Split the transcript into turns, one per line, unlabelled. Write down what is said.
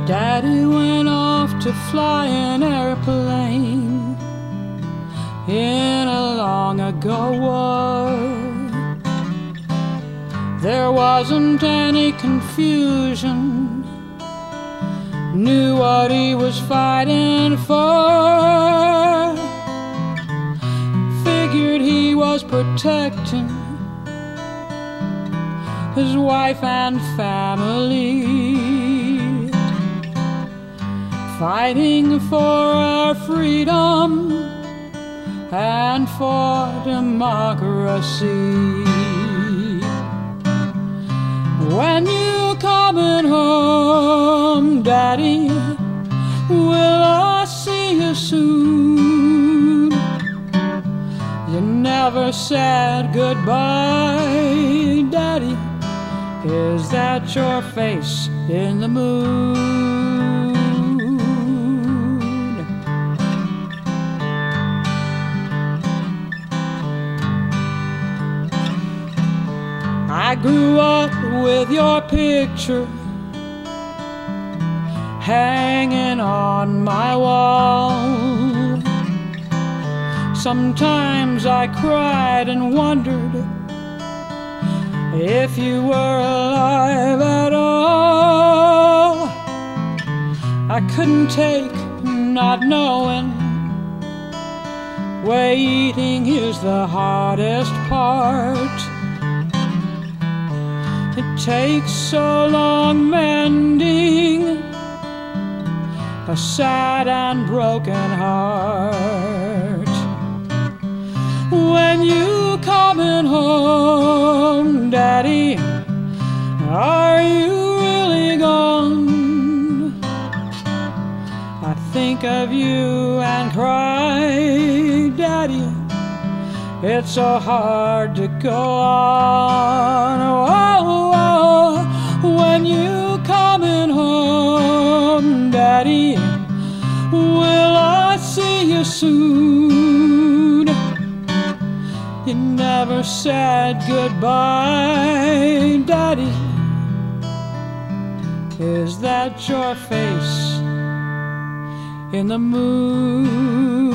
Daddy went off to fly an airplane in a long ago war. There wasn't any confusion, knew what he was fighting for. Figured he was protecting his wife and family, fighting for our freedom and for democracy. When you coming home, Daddy, will I see you soon? You never said goodbye, Daddy. Is that your face in the moon? I grew up with your picture hanging on my wall. Sometimes I cried and wondered if you were alive at all. I couldn't take not knowing. Waiting is the hardest part. It takes so long mending a sad and broken heart. When you coming home, Daddy, are you really gone? I think of you and cry, Daddy, it's so hard to go on. When you coming home, Daddy, will I see you soon? You never said goodbye, Daddy. Is that your face in the moon?